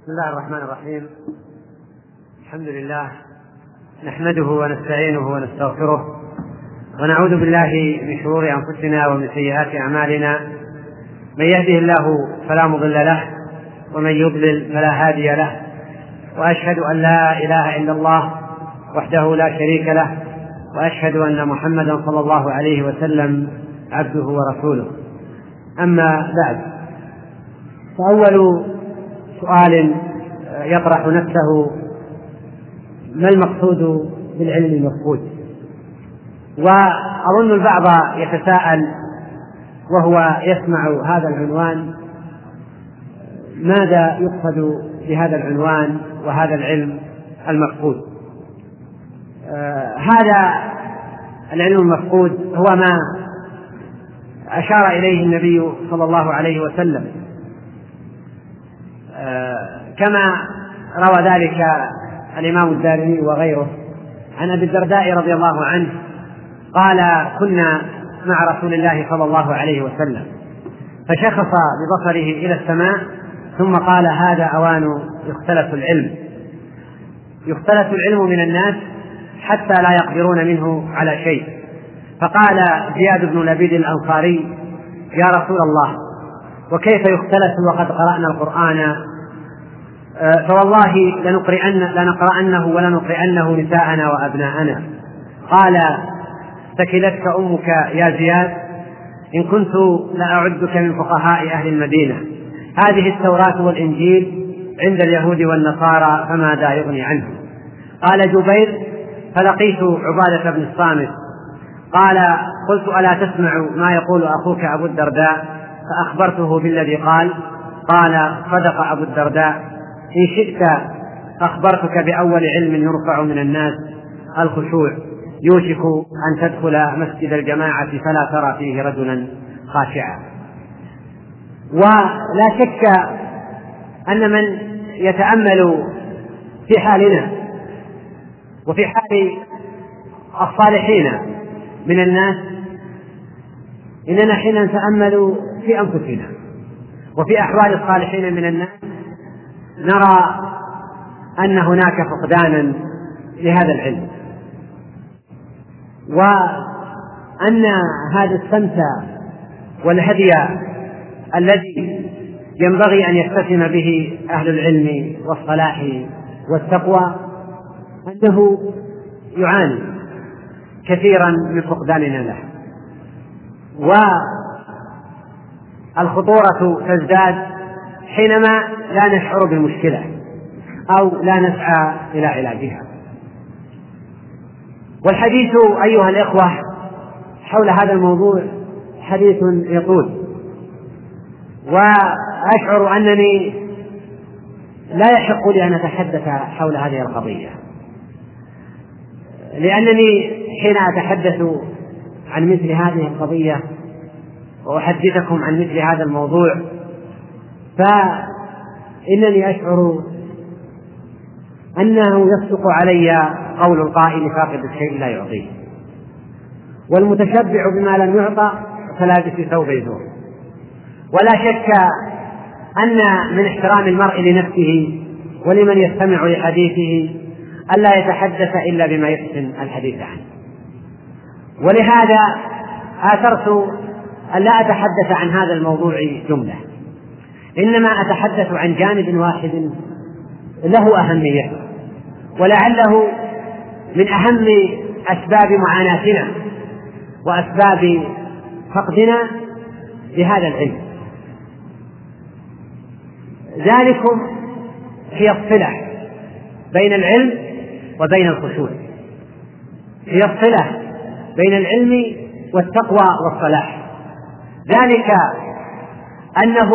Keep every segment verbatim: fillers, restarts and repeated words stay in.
بسم الله الرحمن الرحيم. الحمد لله نحمده ونستعينه ونستغفره ونعوذ بالله من شرور أنفسنا ومن سيئات أعمالنا. من يهده الله فلا مضل له ومن يضلل فلا هادي له، وأشهد أن لا إله إلا الله وحده لا شريك له، وأشهد أن محمدا صلى الله عليه وسلم عبده ورسوله. أما بعد، فأول سؤال يطرح نفسه: ما المقصود بالعلم المفقود؟ وأظن البعض يتساءل وهو يسمع هذا العنوان: ماذا يقصد بهذا العنوان وهذا العلم المفقود؟ آه هذا العلم المفقود هو ما أشار إليه النبي صلى الله عليه وسلم، آه كما روى ذلك الإمام الدارمي وغيره عن أبي الدرداء رضي الله عنه قال: كنا مع رسول الله صلى الله عليه وسلم فشخص ببصره إلى السماء ثم قال: هذا أوان يختلف العلم يختلف العلم من الناس حتى لا يقدرون منه على شيء. فقال زياد بن لبيد الأنصاري: يا رسول الله، وكيف يختلف وقد قرأنا القرآن؟ فوالله لنقرئن لنقرأنه ولنقرئنه نساءنا وأبناءنا. قال: ثكلتك أمك يا زياد، إن كنت لأعدك من فقهاء أهل المدينة. هذه التوراة والإنجيل عند اليهود والنصارى، فماذا يغني عنه؟ قال جبير: فلقيت عبادة بن الصامت قال: قلت: ألا تسمع ما يقول أخوك أبو الدرداء؟ فأخبرته بالذي قال. قال: صدق أبو الدرداء، إن شئت أخبرتك بأول علم يرفع من الناس: الخشوع. يوشك أن تدخل مسجد الجماعة فلا ترى فيه رجلا خاشعا. ولا شك أن من يتأمل في حالنا وفي حال الصالحين من الناس، إننا حين نتأمل في أنفسنا وفي أحوال الصالحين من الناس نرى أن هناك فقدانا لهذا العلم، وأن هذا السمت والهدي الذي ينبغي أن يتسم به أهل العلم والصلاح والتقوى أنه يعاني كثيرا من فقداننا له، والخطورة تزداد حينما لا نشعر بالمشكلة أو لا نسعى إلى علاجها. والحديث أيها الإخوة حول هذا الموضوع حديث يطول، وأشعر أنني لا يحق لي أن أتحدث حول هذه القضية، لأنني حين أتحدث عن مثل هذه القضية وأحدثكم عن مثل هذا الموضوع فإنني أشعر أنه يصدق علي قول القائل: فاقد الشيء لا يعطيه، والمتشبع بما لم يعطى فلابس ثوب يزور. ولا شك أن من احترام المرء لنفسه ولمن يستمع لحديثه ألا يتحدث إلا بما يحسن الحديث عنه، ولهذا آثرت أن لا أتحدث عن هذا الموضوع جملة، إنما أتحدث عن جانب واحد له أهمية ولعله من أهم أسباب معاناتنا وأسباب فقدنا لهذا العلم. ذلكم هي الصلة بين العلم وبين الخشوع، هي الصلة بين العلم والتقوى والصلاح. ذلك أنه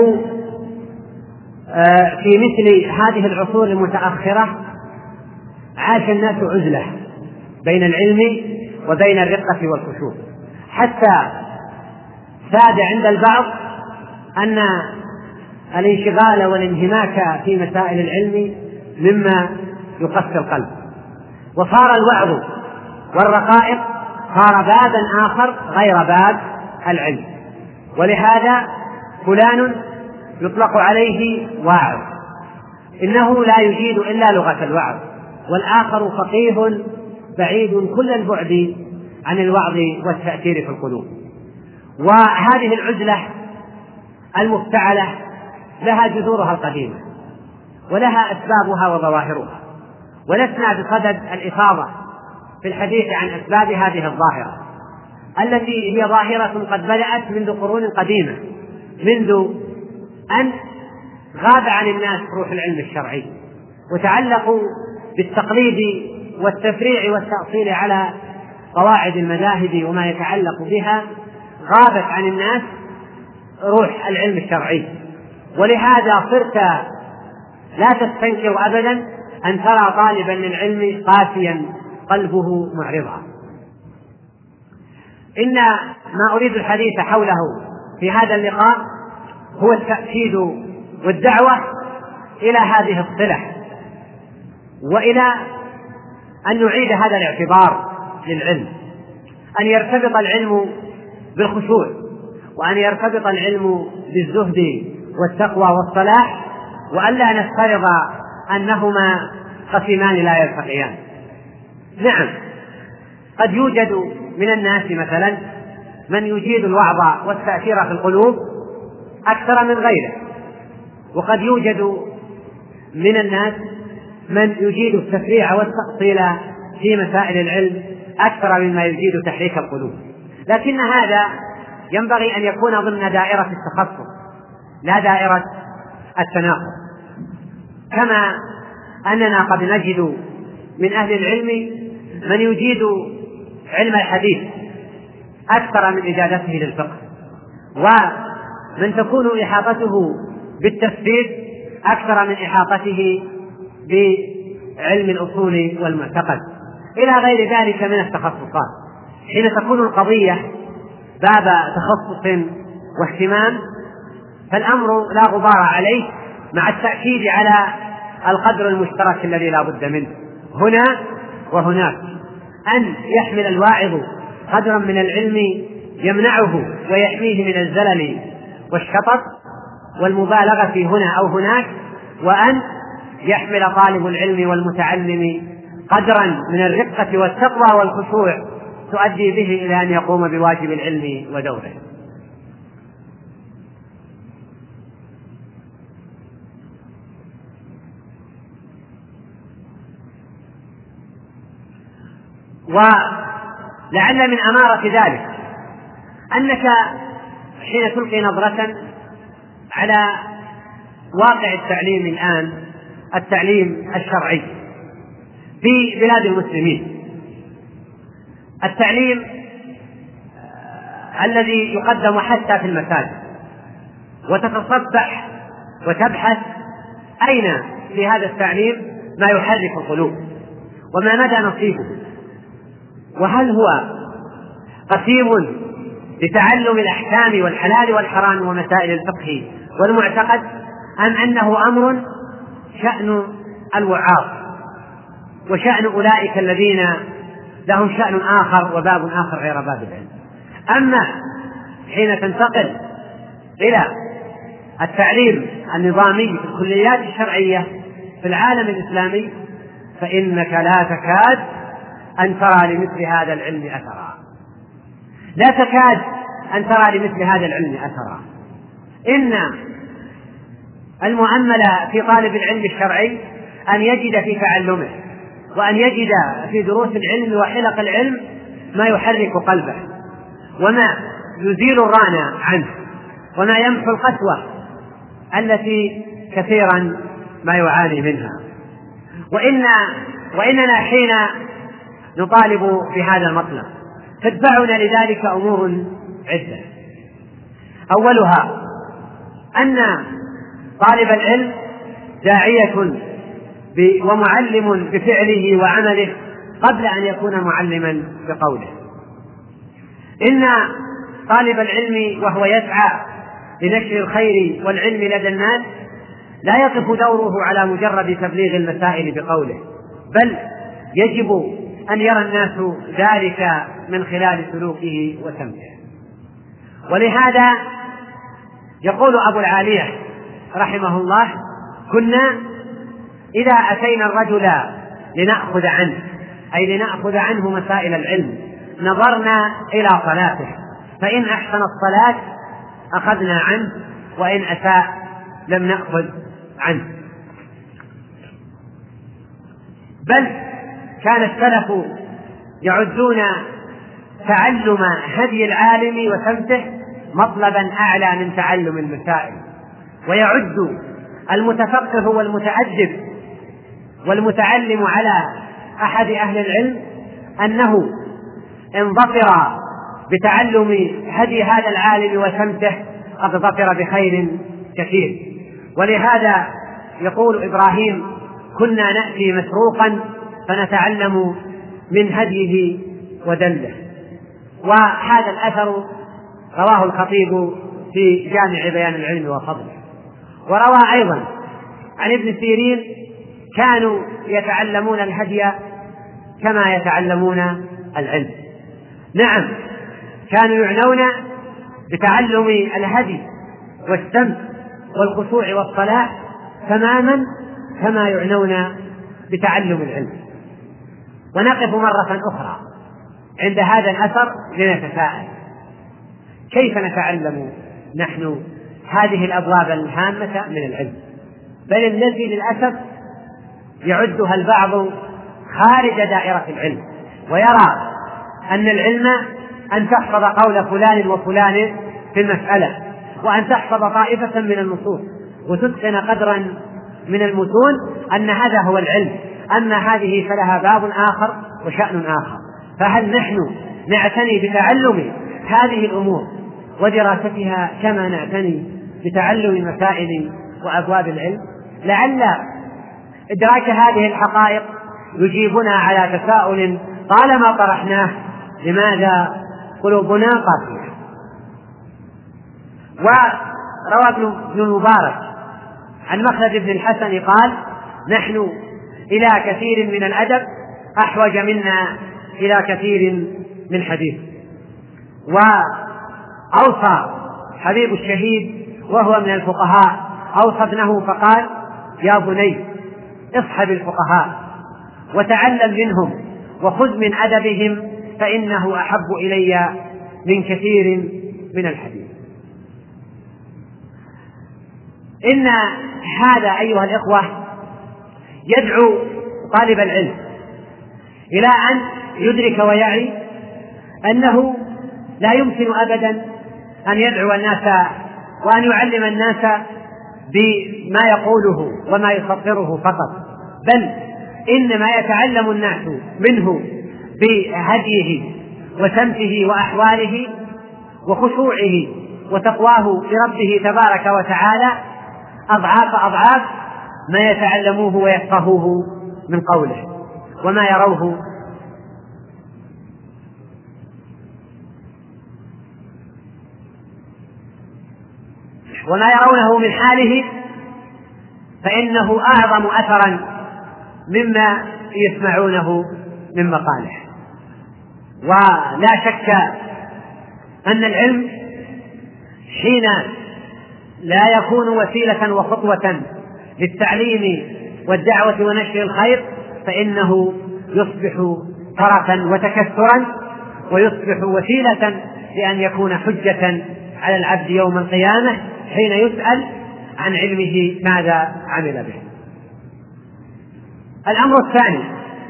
في مثل هذه العصور المتأخرة عاش الناس عزلة بين العلم وبين الرقة والخشوع، حتى ساد عند البعض أن الانشغال والانهماك في مسائل العلم مما يقسي القلب، وصار الوعظ والرقائق صار بابا آخر غير باب العلم. ولهذا فلان يطلق عليه واعظ، إنه لا يجيد إلا لغة الوعظ، والآخر فقيه بعيد كل البعد عن الوعظ والتأثير في القلوب. وهذه العزلة المفتعلة لها جذورها القديمة ولها أسبابها وظواهرها، ولسنا بصدد الإفاضة في الحديث عن أسباب هذه الظاهرة التي هي ظاهرة قد بدأت منذ قرون قديمة، منذ أن غاب عن الناس روح العلم الشرعي وتعلقوا بالتقليد والتفريع والتأصيل على قواعد المذاهب وما يتعلق بها. غابت عن الناس روح العلم الشرعي، ولهذا صرت لا تستنكر أبدا أن ترى طالبا للعلم قاسيا قلبه معرضا. إن ما أريد الحديث حوله في هذا اللقاء هو التأكيد والدعوة إلى هذه الصلة، وإلى أن نعيد هذا الاعتبار للعلم، أن يرتبط العلم بالخشوع، وأن يرتبط العلم بالزهد والتقوى والصلاح، وألا نفترض أنهما قسمان لا يلتقيان. نعم، قد يوجد من الناس مثلا من يجيد الوعظ والتأثير في القلوب أكثر من غيره، وقد يوجد من الناس من يجيد التفريع والتأصيل في مسائل العلم أكثر مما يجيد تحريك القلوب، لكن هذا ينبغي أن يكون ضمن دائرة التخصص لا دائرة التناقض. كما أننا قد نجد من أهل العلم من يجيد علم الحديث أكثر من إجادته للفقه، ومن تكون إحاطته بالتفسير أكثر من إحاطته بعلم الأصول والمعتقد، إلى غير ذلك من التخصصات. حين تكون القضية باب تخصص واهتمام فالأمر لا غبار عليه، مع التأكيد على القدر المشترك الذي لا بد منه هنا وهناك، أن يحمل الواعظ قدرا من العلم يمنعه ويحميه من الزلل والشطط والمبالغة هنا أو هناك، وأن يحمل طالب العلم والمتعلم قدرا من الرقة والتقوى والخشوع تؤدي به إلى أن يقوم بواجب العلم ودوره. ولعل من أمارة ذلك أنك حين تلقي نظرة على واقع التعليم الآن، التعليم الشرعي في بلاد المسلمين، التعليم الذي يقدم حتى في المساجد، وتتصفح وتبحث أين في هذا التعليم ما يحرك القلوب وما مدى نصيبه، وهل هو قسيم لتعلم الأحكام والحلال والحرام ومسائل الفقه والمعتقد، أم أنه أمر شأن الوعاظ وشأن أولئك الذين لهم شأن آخر وباب آخر غير باب العلم. أما حين تنتقل إلى التعليم النظامي في الكليات الشرعية في العالم الإسلامي فإنك لا تكاد أن ترى لمثل هذا العلم أثرا، لا تكاد أن ترى لمثل هذا العلم أثرا. إن المؤمل في طالب العلم الشرعي أن يجد في تعلمه وأن يجد في دروس العلم وحلق العلم ما يحرك قلبه وما يزيل الران عنه وما يمحو القسوة التي كثيرا ما يعاني منها. وإن وإننا حين نطالب بهذا المطلب تتبعنا لذلك أمور عدة. أولها أن طالب العلم داعية ومعلم بفعله وعمله قبل أن يكون معلما بقوله. إن طالب العلم وهو يسعى لنشر الخير والعلم لدى الناس لا يقف دوره على مجرد تبليغ المسائل بقوله، بل يجب أن يرى الناس ذلك من خلال سلوكه وسمته. ولهذا يقول أبو العالية رحمه الله: كنا إذا أتينا الرجل لنأخذ عنه، أي لنأخذ عنه مسائل العلم، نظرنا إلى صلاته، فإن أحسن الصلاة أخذنا عنه، وإن أساء لم نأخذ عنه. بل كان السلف يعدون تعلم هدي العالم وسمته مطلبا أعلى من تعلم المسائل، ويعد المتفقه والمتأدب والمتعلم على أحد أهل العلم أنه إن ظفر بتعلم هدي هذا العالم وسمته قد ظفر بخير كثير. ولهذا يقول إبراهيم: كنا نأتي مسروقا فنتعلم من هديه ودله. وهذا الأثر رواه الخطيب في جامع بيان العلم وفضله. وروى أيضا عن ابن سيرين: كانوا يتعلمون الهدي كما يتعلمون العلم. نعم، كانوا يعنون بتعلم الهدي والسمت والخشوع والصلاة تماما كما يعنون بتعلم العلم. ونقف مرة أخرى عند هذا الأثر لنتساءل: كيف نتعلم نحن هذه الأبواب الهامة من العلم؟ بل الذي للأسف يعدها البعض خارج دائرة العلم، ويرى أن العلم أن تحفظ قول فلان وفلان في المسألة، وأن تحفظ طائفة من النصوص وتتقن قدرا من المتون، أن هذا هو العلم. أما هذه فلها باب آخر وشأن آخر. فهل نحن نعتني بتعلم هذه الأمور ودراستها كما نعتني بتعلم مسائل وأبواب العلم؟ لعل إدراك هذه الحقائق يجيبنا على تساؤل طالما طرحناه: لماذا قلوبنا قاسية؟ وروى ابن المبارك عن مخلد بن الحسن قال: نحن إلى كثير من الأدب أحوج منا إلى كثير من حديث. وأوصى حبيب الشهيد وهو من الفقهاء، أوصى ابنه فقال: يا بني اصحب الفقهاء وتعلم منهم وخذ من أدبهم فإنه أحب إلي من كثير من الحديث. إن هذا أيها الإخوة يدعو طالب العلم إلى أن يدرك ويعي أنه لا يمكن أبدا أن يدعو الناس وأن يعلم الناس بما يقوله وما يسطره فقط، بل إنما يتعلم الناس منه بهديه وسمته وأحواله وخشوعه وتقواه لربه تبارك وتعالى أضعاف أضعاف ما يتعلموه ويفقهوه من قوله وما يروه وما يرونه من حاله، فإنه أعظم أثرا مما يسمعونه من مقاله. ولا شك أن العلم حين لا يكون وسيلة وخطوة للتعليم والدعوة ونشر الخير فإنه يصبح طرفا وتكثرا، ويصبح وسيلة لأن يكون حجة على العبد يوم القيامة حين يسأل عن علمه ماذا عمل به. الأمر الثاني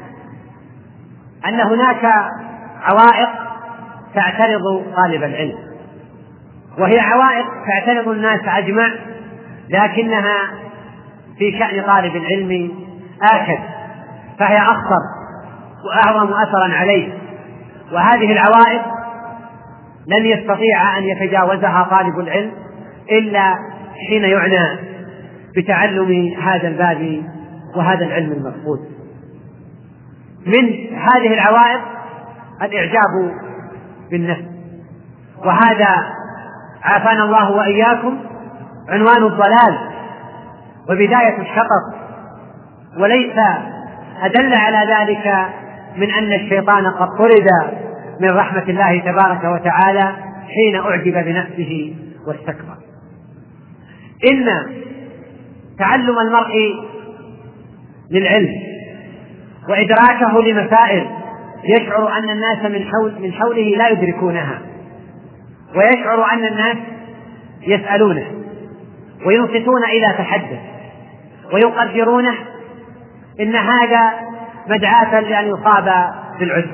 أن هناك عوائق تعترض طالب العلم، وهي عوائق تعترض الناس أجمع، لكنها في شأن طالب العلم آكد، فهي أخطر وأعظم أثرا عليه. وهذه العوائق لن يستطيع أن يتجاوزها طالب العلم إلا حين يعنى بتعلم هذا الباب وهذا العلم المفقود. من هذه العوائق الإعجاب بالنفس، وهذا عافانا الله وإياكم عنوان الضلال وبداية الشطط، وليس أدل على ذلك من أن الشيطان قد طرد من رحمة الله تبارك وتعالى حين أعجب بنفسه واستكبر. إن تعلم المرء للعلم وإدراكه لمسائل يشعر أن الناس من, حول من حوله لا يدركونها، ويشعر أن الناس يسألونه وينصتون إلى تحدث ويقدرونه، إن هذا مدعاة لأن يصاب بالعجب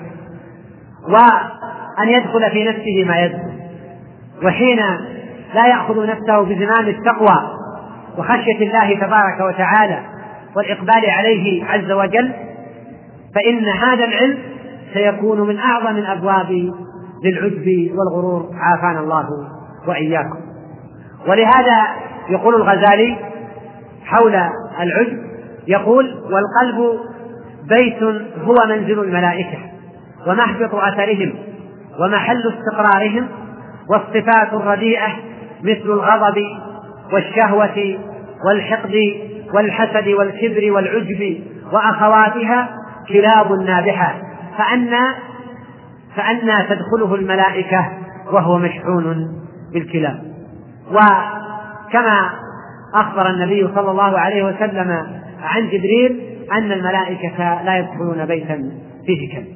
وأن يدخل في نفسه ما يدخل. وحين لا يأخذ نفسه بزمام التقوى وخشية الله تبارك وتعالى والإقبال عليه عز وجل، فإن هذا العلم سيكون من أعظم الأبواب للعجب والغرور، عافانا الله وإياكم. ولهذا يقول الغزالي حول العجب، يقول: والقلب بيت هو منزل الملائكة ومهبط أثرهم ومحل استقرارهم، والصفات الرديئة مثل الغضب والشهوة والحقد والحسد والكبر والعجب وأخواتها كلاب نابحة، فأنى فأنى تدخله الملائكة وهو مشحون بالكلاب. وكما أخبر النبي صلى الله عليه وسلم عن جبريل أن الملائكة لا يدخلون بيتا فيه كلب.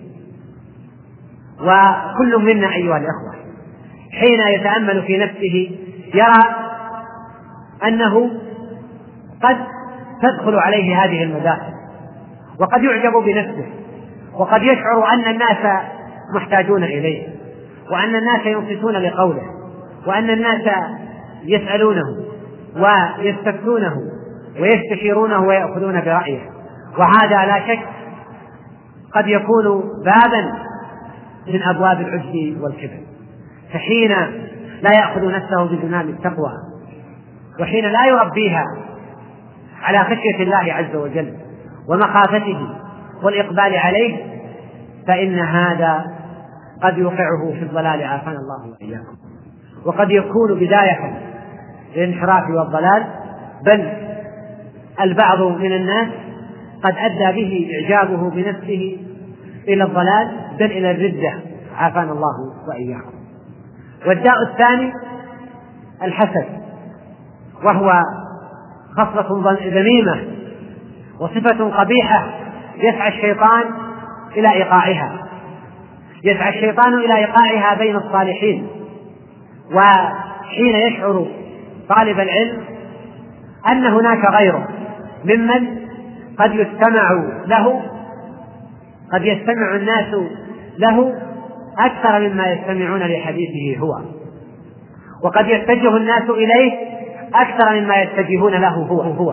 وكل منا أيها الأخوة حين يتأمل في نفسه يرى أنه قد تدخل عليه هذه المداخل، وقد يعجب بنفسه، وقد يشعر أن الناس محتاجون إليه، وأن الناس ينصتون لقوله، وأن الناس يسألونه ويستفتونه ويستشيرونه ويأخذون برأيه. وهذا لا شك قد يكون بابا من أبواب العجب والكبر. فحين لا يأخذ نفسه بزمام التقوى، وحين لا يربيها على خشية الله عز وجل ومخافته والإقبال عليه، فإن هذا قد يوقعه في الضلال، عافانا الله وإياكم. وقد يكون بداية للانحراف والضلال، بل البعض من الناس قد أدى به إعجابه بنفسه إلى الضلال بل إلى الردة، عافانا الله وإياكم. والداء الثاني الحسد، وهو خصلة ذميمة وصفة قبيحة يسعى الشيطان إلى إيقاعها يسعى الشيطان إلى إيقاعها بين الصالحين. وحين يشعر طالب العلم أن هناك غيره ممن قد يستمع له قد يستمع الناس له أكثر مما يستمعون لحديثه هو، وقد يتجه الناس إليه أكثر مما يتجهون له هو هو